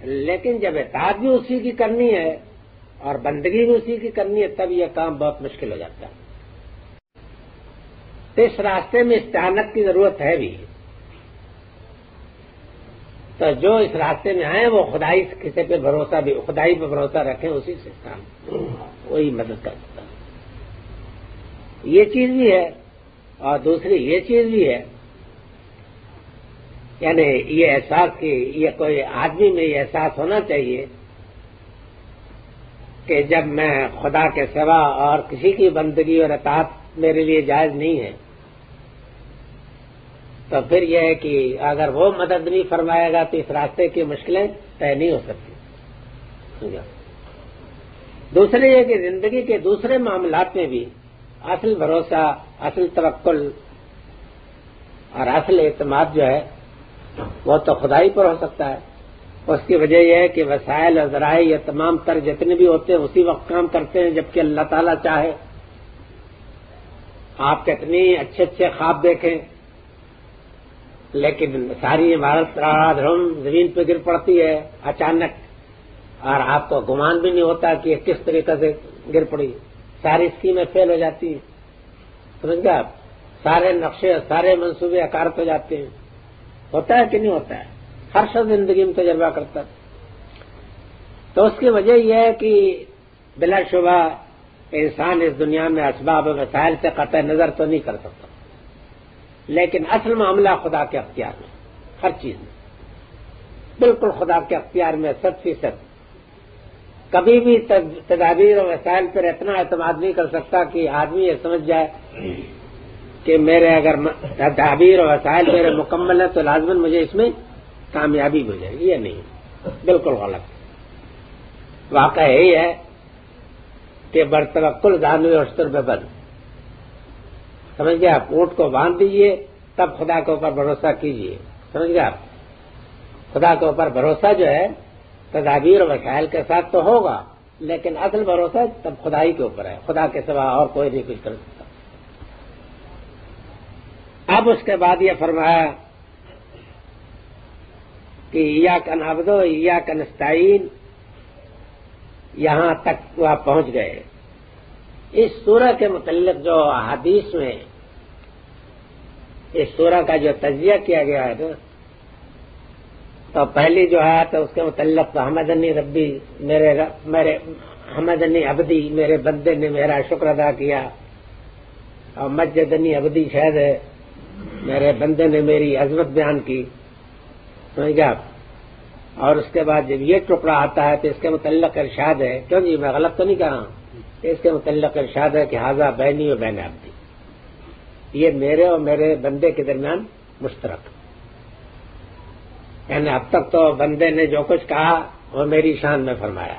لیکن جب اطاعت بھی اسی کی کرنی ہے اور بندگی بھی اسی کی کرنی ہے تب یہ کام بہت مشکل ہو جاتا ہے. تو اس راستے میں استعانت کی ضرورت ہے بھی. تو جو اس راستے میں آئے وہ خدائی کسی پہ بھروسہ بھی خدائی پہ بھروسہ رکھیں, اسی سے کام وہی مدد کر سکتا ہے. یہ چیز بھی ہے اور دوسری یہ چیز بھی ہے, یعنی یہ احساس کہ یہ کوئی آدمی میں یہ احساس ہونا چاہیے کہ جب میں خدا کے سوا اور کسی کی بندگی اور اطاعت میرے لیے جائز نہیں ہے تو پھر یہ ہے کہ اگر وہ مدد نہیں فرمائے گا تو اس راستے کی مشکلیں طے نہیں ہو سکتی. دوسرے یہ کہ زندگی کے دوسرے معاملات میں بھی اصل بھروسہ, اصل توکل اور اصل اعتماد جو ہے وہ تو خدائی پر ہو سکتا ہے. اس کی وجہ یہ ہے کہ وسائل اور ذرائع یہ تمام تر جتنے بھی ہوتے ہیں اسی وقت کام کرتے ہیں جبکہ اللہ تعالیٰ چاہے. آپ کتنی اچھے اچھے خواب دیکھیں لیکن ساری عمارت دھڑم زمین پہ گر پڑتی ہے اچانک, اور آپ کو گمان بھی نہیں ہوتا کہ یہ کس طریقے سے گر پڑی. ساری اسکیمیں فیل ہو جاتی ہیں, سمجھ گئے آپ. سارے نقشے سارے منصوبے اکارت ہو جاتے ہیں. ہوتا ہے کہ نہیں ہوتا ہے؟ ہر شخص زندگی میں تجربہ کرتا ہے. تو اس کی وجہ یہ ہے کہ بلا شبہ انسان اس دنیا میں اسباب و وسائل سے قطع نظر تو نہیں کر سکتا, لیکن اصل معاملہ خدا کے اختیار میں, ہر چیز میں بالکل خدا کے اختیار میں 100%. کبھی بھی تدابیر اور وسائل پر اتنا اعتماد نہیں کر سکتا کہ آدمی یہ سمجھ جائے کہ میرے اگر تدابیر اور وسائل میرے مکمل ہیں تو لازماً مجھے اس میں کامیابی مل جائے گی. یہ نہیں, بالکل غلط. واقعہ یہی ہے کہ برتوکل دانوی اشتر بے بند, سمجھ گئے آپ. اونٹ کو باندھ دیجیے تب خدا کے اوپر بھروسہ کیجیے, سمجھ گئے آپ. خدا کے اوپر بھروسہ جو ہے تدابیر و وسائل کے ساتھ تو ہوگا لیکن اصل بھروسہ تب خدائی کے اوپر ہے, خدا کے سوا اور کوئی نہیں کچھ کر سکتا. اب اس کے بعد یہ فرمایا کہ ایاک نعبد و ایاک نستعین, یہاں تک وہ پہنچ گئے. اس سورہ کے متعلق جو احادیث میں اس سورہ کا جو تجزیہ کیا گیا ہے نا, تو پہلی جو ہے تو اس کے متعلق تو حمدنی ربی میرے حمدنی عبدی, میرے بندے نے میرا شکر ادا کیا, اور مجدنی عبدی شاید ہے میرے بندے نے میری عظمت بیان کی, سمجھ گئے آپ. اور اس کے بعد جب یہ ٹکڑا آتا ہے تو اس کے متعلق ارشاد ہے, کیوں جی میں غلط تو نہیں کہہ رہا ہوں, اس کے متعلق ارشاد ہے کہ ھذا بینی و بین عبدی, یہ میرے اور میرے بندے کے درمیان مشترک. یعنی اب تک تو بندے نے جو کچھ کہا وہ میری شان میں فرمایا,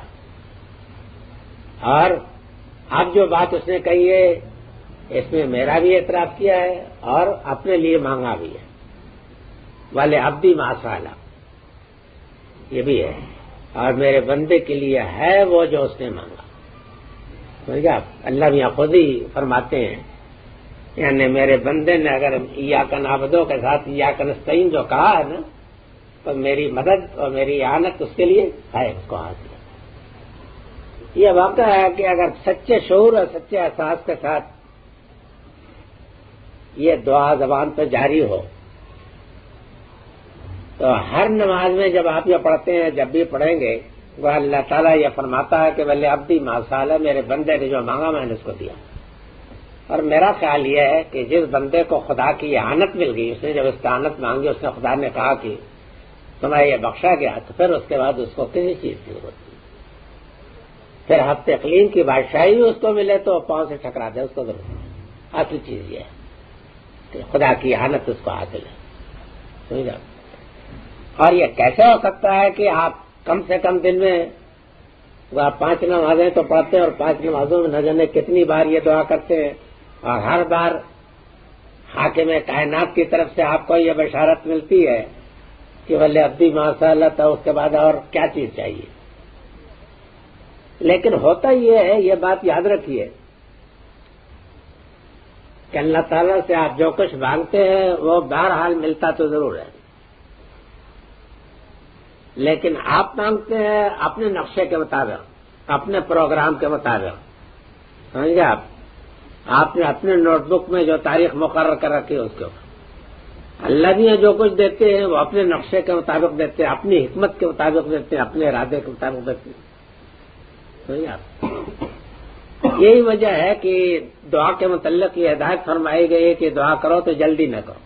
اور اب جو بات اس نے کہی ہے اس میں میرا بھی اعتراف کیا ہے اور اپنے لیے مانگا بھی ہے. والے عبدی ما سالا, یہ بھی ہے, اور میرے بندے کے لیے ہے وہ جو اس نے مانگا. سمجھ گئے آپ. اللہ بھی خود ہی فرماتے ہیں, یعنی میرے بندے نے اگر ایاک نعبد کے ساتھ ایاک نستعین جو کہا ہے نا, تو میری مدد اور میری اعانت اس کے لیے ہے, اس کو حاصل ہے. یہ واقعہ ہے کہ اگر سچے شعور اور سچے احساس کے ساتھ یہ دعا زبان پہ جاری ہو تو ہر نماز میں جب آپ یہ پڑھتے ہیں, جب بھی پڑھیں گے, وہ اللہ تعالیٰ یہ فرماتا ہے کہ بلے عبدی ما سال, میرے بندے نے جو مانگا میں نے اس کو دیا. اور میرا خیال یہ ہے کہ جس بندے کو خدا کی اعانت مل گئی, اس نے جب استعانت مانگی, اس نے خدا نے کہا کہ تمہیں یہ بخشا گیا, تو پھر اس کے بعد اس کو کسی چیز کی ضرورت نہیں. پھر ہفت اقلیم کی بادشاہی بھی اس کو ملے تو پاؤں سے ٹکرا دے, اس کو ضرورت نہیں. اصل چیز یہ ہے کہ خدا کی اعانت اس کو حاصل ہے, سمجھا. اور یہ کیسے ہو سکتا ہے کہ آپ کم سے کم دن میں آپ 5 نمازیں تو پڑھتے ہیں, اور 5 نمازوں میں نہ جانے کتنی بار یہ دعا کرتے ہیں, اور ہر بار حاکم کائنات کی طرف سے آپ کو یہ بشارت ملتی ہے کہ ولے عبدی ما شاء اللہ, تو اس کے بعد اور کیا چیز چاہیے. لیکن ہوتا یہ ہے, یہ بات یاد رکھیے کہ اللہ تعالیٰ سے آپ جو کچھ مانگتے ہیں وہ بہرحال ملتا تو ضرور ہے, لیکن آپ مانگتے ہیں اپنے نقشے کے مطابق، اپنے پروگرام کے مطابق، سمجھے آپ نے اپنے نوٹ بک میں جو تاریخ مقرر کر رکھی ہے اس کے اوپر۔ اللہ بھی جو کچھ دیتے ہیں وہ اپنے نقشے کے مطابق دیتے ہیں، اپنی حکمت کے مطابق دیتے ہیں، اپنے ارادے کے مطابق دیتے ہیں، سمجھے آپ۔ یہی وجہ ہے کہ دعا کے متعلق یہ ہدایت فرمائی گئی ہے کہ دعا کرو تو جلدی نہ کرو۔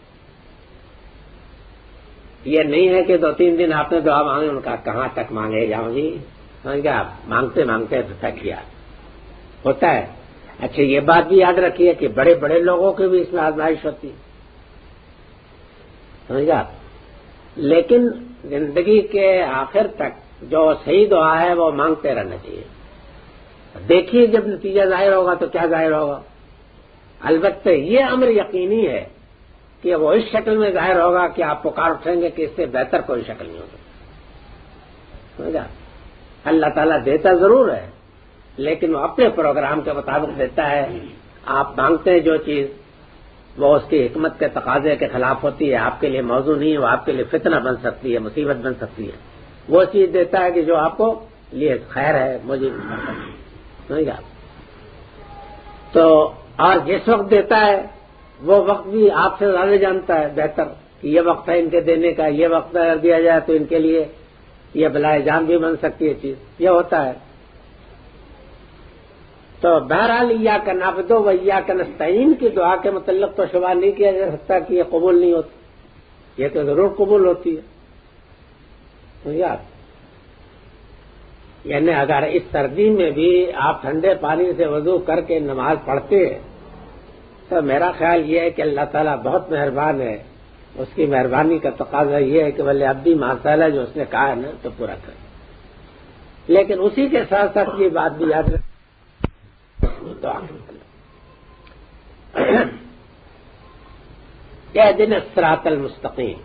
یہ نہیں ہے کہ 2-3 دن آپ نے دعا مانگی، ان کا کہاں تک مانگے جاؤ جی، سمجھ گئے آپ، مانگتے مانگتے تھک گیا ہوتا ہے۔ اچھا یہ بات بھی یاد رکھیے کہ بڑے بڑے لوگوں کی بھی اس میں آزمائش ہوتی ہے، سمجھ گئے آپ۔ لیکن زندگی کے آخر تک جو صحیح دعا ہے وہ مانگتے رہنا چاہیے۔ دیکھیے جب نتیجہ ظاہر ہوگا تو کیا ظاہر ہوگا، البتہ یہ امر یقینی ہے کہ وہ اس شکل میں ظاہر ہوگا کہ آپ پکار اٹھیں گے کہ اس سے بہتر کوئی شکل نہیں ہوگی، سمجھا۔ اللہ تعالیٰ دیتا ضرور ہے لیکن وہ اپنے پروگرام کے مطابق دیتا ہے۔ آپ مانگتے ہیں جو چیز وہ اس کی حکمت کے تقاضے کے خلاف ہوتی ہے، آپ کے لیے موضوع نہیں ہے، وہ آپ کے لیے فتنہ بن سکتی ہے، مصیبت بن سکتی ہے، وہ چیز دیتا ہے کہ جو آپ کو لیے خیر ہے، مجھے سمجھا۔ تو اور جس وقت دیتا ہے وہ وقت بھی آپ سے زیادہ جانتا ہے بہتر کہ یہ وقت ہے ان کے دینے کا، یہ وقت اگر دیا جائے تو ان کے لیے یہ بلائے جان بھی بن سکتی ہے چیز، یہ ہوتا ہے۔ تو بہرحال ایاک نعبد و ایاک نستعین کی دعا کے متعلق تو شبہ نہیں کیا جا سکتا کہ یہ قبول نہیں ہوتی، یہ تو ضرور قبول ہوتی ہے، سمجھا۔ یعنی اگر اس سردی میں بھی آپ ٹھنڈے پانی سے وضو کر کے نماز پڑھتے ہیں تو میرا خیال یہ ہے کہ اللہ تعالیٰ بہت مہربان ہے، اس کی مہربانی کا تقاضا یہ ہے کہ بھلے اب بھی ماشاءاللہ جو اس نے کہا ہے نا تو پورا کرے۔ لیکن اسی کے ساتھ ساتھ یہ بات بھی یاد رکھیں اہدنا الصراط المستقیم،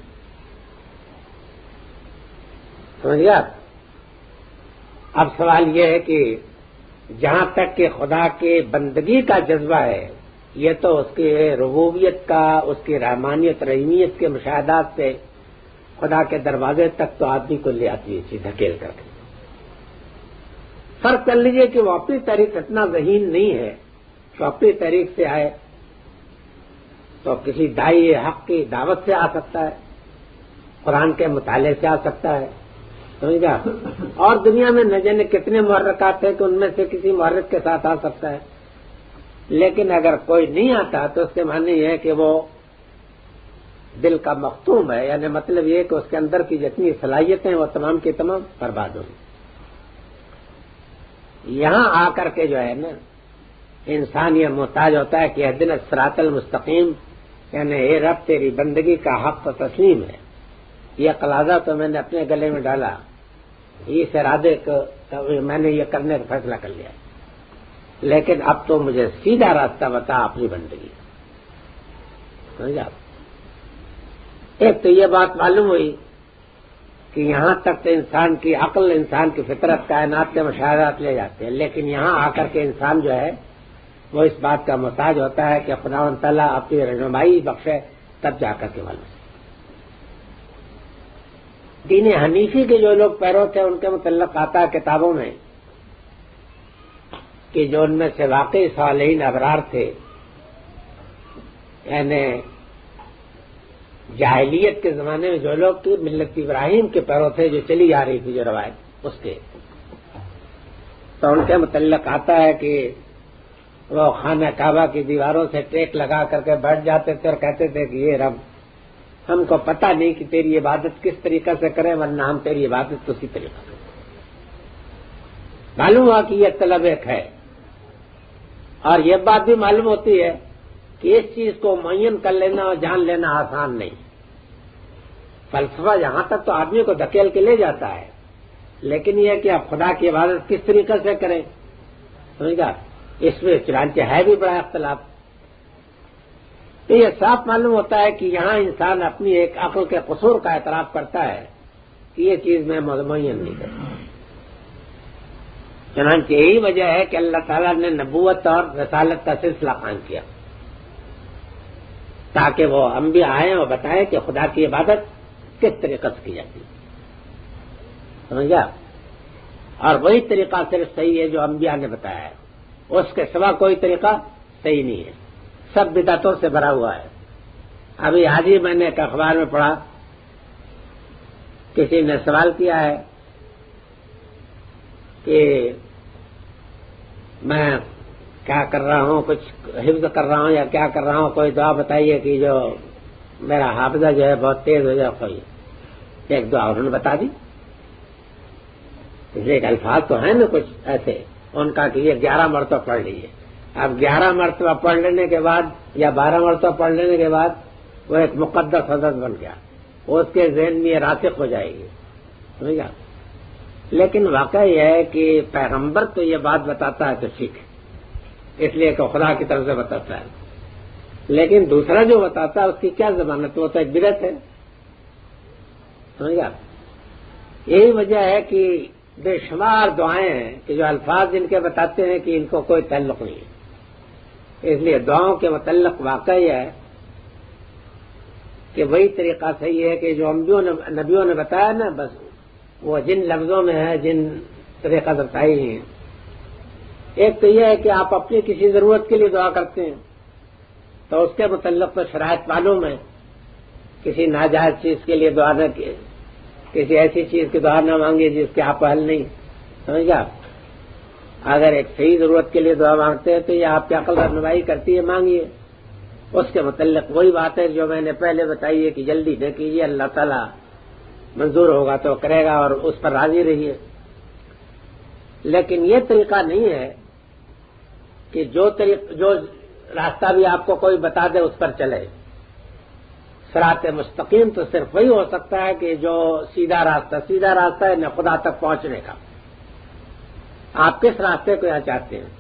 سمجھ گیا۔ اب سوال یہ ہے کہ جہاں تک کہ خدا کے بندگی کا جذبہ ہے یہ تو اس کے ربوبیت کا، اس کی رحمانیت رحیمیت کے مشاہدات سے خدا کے دروازے تک تو آدمی کو لے آتی ہے چیز دھکیل کر کے۔ فرق کر لیجئے کہ وہ اپنی تاریخ اتنا ذہین نہیں ہے تو اپنی تاریخ سے آئے تو کسی داعی حق کی دعوت سے آ سکتا ہے، قرآن کے مطالعے سے آ سکتا ہے، سمجھا۔ اور دنیا میں نہ جانے کتنے محرکات ہیں کہ ان میں سے کسی محرک کے ساتھ آ سکتا ہے۔ لیکن اگر کوئی نہیں آتا تو اس کے معنی یہ ہے کہ وہ دل کا مختوم ہے، یعنی مطلب یہ کہ اس کے اندر کی جتنی صلاحیتیں وہ تمام کی تمام برباد ہوں۔ یہاں آ کر کے جو ہے نا انسان یہ محتاج ہوتا ہے کہ اہدنا الصراط المستقیم، یعنی اے رب تیری بندگی کا حق و تسلیم ہے، یہ قلاضہ تو میں نے اپنے گلے میں ڈالا، اس ارادے کو میں نے یہ کرنے کا فیصلہ کر لیا، لیکن اب تو مجھے سیدھا راستہ بتا اپنی بندگی، سمجھا۔ ایک تو یہ بات معلوم ہوئی کہ یہاں تک تو انسان کی عقل، انسان کی فطرت کائنات کے مشاہدات لے جاتے ہیں، لیکن یہاں آ کر کے انسان جو ہے وہ اس بات کا محتاج ہوتا ہے کہ خداوند تعالیٰ اپنی رہنمائی بخشے تب جا کر کے معلوم۔ دین حنیفی کے جو لوگ پیرو تھے ان کے متعلق آتا ہے کتابوں میں کہ جو ان میں سے واقعی صالحین ابرار تھے، یعنی جاہلیت کے زمانے میں جو لوگ تھے ملت ابراہیم کے پیرو تھے، جو چلی آ رہی تھی جو روایت اس کے، تو ان کے متعلق آتا ہے کہ وہ خانہ کعبہ کی دیواروں سے ٹیک لگا کر کے بیٹھ جاتے تھے اور کہتے تھے کہ یہ رب ہم کو پتہ نہیں کہ تیری عبادت کس طریقے سے کریں، ورنہ ہم تیری عبادت اسی طریقے سے۔ معلوم ہوا کہ یہ طلب ایک ہے، اور یہ بات بھی معلوم ہوتی ہے کہ اس چیز کو معین کر لینا اور جان لینا آسان نہیں۔ فلسفہ یہاں تک تو آدمی کو دھکیل کے لے جاتا ہے، لیکن یہ کہ آپ خدا کی عبادت کس طریقے سے کریں، سمجھ گا، اس میں چنانچہ ہے بھی بڑا اختلاف۔ تو یہ صاف معلوم ہوتا ہے کہ یہاں انسان اپنی ایک عقل کے قصور کا اعتراف کرتا ہے کہ یہ چیز میں معین نہیں کرتا۔ چنانچہ یہی وجہ ہے کہ اللہ تعالیٰ نے نبوت اور رسالت کا سلسلہ قائم کیا تاکہ وہ انبیاء آئیں اور بتائیں کہ خدا کی عبادت کس طریقے سے کی جاتی ہے۔ سمجھا؟ اور وہی طریقہ صرف صحیح ہے جو انبیاء نے بتایا ہے، اس کے سوا کوئی طریقہ صحیح نہیں ہے، سب بدعتوں سے بھرا ہوا ہے۔ ابھی آج ہی میں نے ایک اخبار میں پڑھا، کسی نے سوال کیا ہے کہ میں کیا کر رہا ہوں، کچھ حفظ کر رہا ہوں یا کیا کر رہا ہوں، کوئی دعا بتائیے کہ جو میرا حافظہ جو ہے بہت تیز ہو جائے۔ کوئی ایک دعا انہوں نے بتا دی، اس لیے ایک الفاظ تو ہیں نا کچھ ایسے، ان کا کہ یہ 11 مرتبہ پڑھ لیجیے۔ اب 11 مرتبہ پڑھ لینے کے بعد یا 12 مرتبہ پڑھ لینے کے بعد وہ ایک مقدس حضرت بن گیا، اس کے ذہن میں یہ راسخ ہو جائے گی، سمجھا؟ لیکن واقعہ یہ ہے کہ پیغمبر تو یہ بات بتاتا ہے تو ٹھیک ہے، اس لیے کہ خدا کی طرف سے بتاتا ہے، لیکن دوسرا جو بتاتا ہے اس کی کیا ضمانت؟ وہ تو ایک بدعت ہے، سمجھا؟ یہی وجہ ہے کہ بے شمار دعائیں ہیں کہ جو الفاظ ان کے بتاتے ہیں کہ ان کو کوئی تعلق نہیں ہے، اس لیے دعاؤں کے متعلق واقعہ یہ ہے کہ وہی طریقہ صحیح ہے کہ جو نبیوں نے بتایا نا، بس وہ جن لفظوں میں ہے، جن طریقہ سے بتائی ہیں۔ ایک تو یہ ہے کہ آپ اپنی کسی ضرورت کے لیے دعا کرتے ہیں تو اس کے متعلق تو شرائط معلوم ہے، کسی ناجائز چیز کے لیے دعا نہ کی، کسی ایسی چیز کی دعا نہ مانگے جس کے آپ اہل نہیں، سمجھا؟ اگر ایک صحیح ضرورت کے لیے دعا مانگتے ہیں تو یہ آپ کی عقل رہنمائی کرتی ہے، مانگیے۔ اس کے متعلق وہی بات ہے جو میں نے پہلے بتائی ہے کہ جلدی نہ کیجیے، اللہ تعالیٰ منظور ہوگا تو کرے گا اور اس پر راضی رہیے۔ لیکن یہ طریقہ نہیں ہے کہ جو راستہ بھی آپ کو کوئی بتا دے اس پر چلے۔ صراط مستقیم تو صرف وہی ہو سکتا ہے کہ جو سیدھا راستہ ہے نہ خدا تک پہنچنے کا۔ آپ کس راستے کو یہاں چاہتے ہیں؟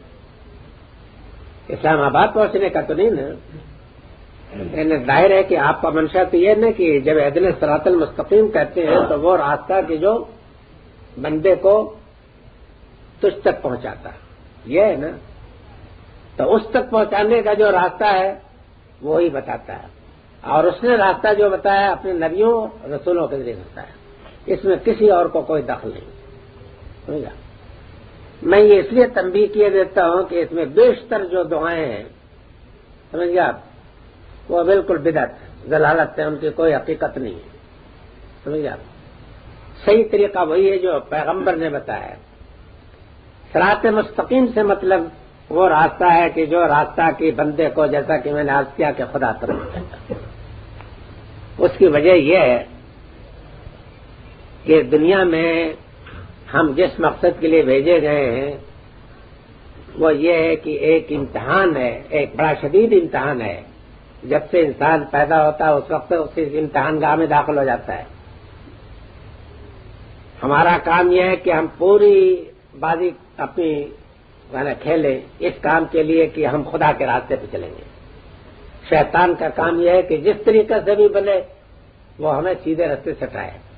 اسلام آباد پہنچنے کا تو نہیں نا؟ یعنی ظاہر ہے کہ آپ کا منشا تو یہ نا کہ جب اہدنا صراط المستقیم کہتے ہیں تو وہ راستہ کہ جو بندے کو تجھ تک پہنچاتا ہے، یہ ہے نا؟ تو اس تک پہنچانے کا جو راستہ ہے وہی بتاتا ہے، اور اس نے راستہ جو بتایا اپنے نبیوں رسولوں کے ذریعے بتایا، اس میں کسی اور کو کوئی دخل نہیں، سمجھا؟ میں یہ اس لیے تنبیہ کیے دیتا ہوں کہ اس میں بیشتر جو دعائیں ہیں، سمجھ گیا، وہ بالکل بدعت ضلالت ہے، ان کی کوئی حقیقت نہیں ہے، سمجھ گیا؟ صحیح طریقہ وہی ہے جو پیغمبر نے بتایا۔ صراط مستقیم سے مطلب وہ راستہ ہے کہ جو راستہ کی بندے کو، جیسا کہ میں نے عرض کیا کہ خدا طرف جاتا۔ اس کی وجہ یہ ہے کہ دنیا میں ہم جس مقصد کے لیے بھیجے گئے ہیں وہ یہ ہے کہ ایک امتحان ہے، ایک بڑا شدید امتحان ہے۔ جب سے انسان پیدا ہوتا ہے اس وقت اس امتحان گاہ میں داخل ہو جاتا ہے۔ ہمارا کام یہ ہے کہ ہم پوری بازی اپنی کھیلیں اس کام کے لیے کہ ہم خدا کے راستے پہ چلیں گے۔ شیطان کا کام یہ ہے کہ جس طریقے سے بھی بنے وہ ہمیں سیدھے راستے سے ہٹائے۔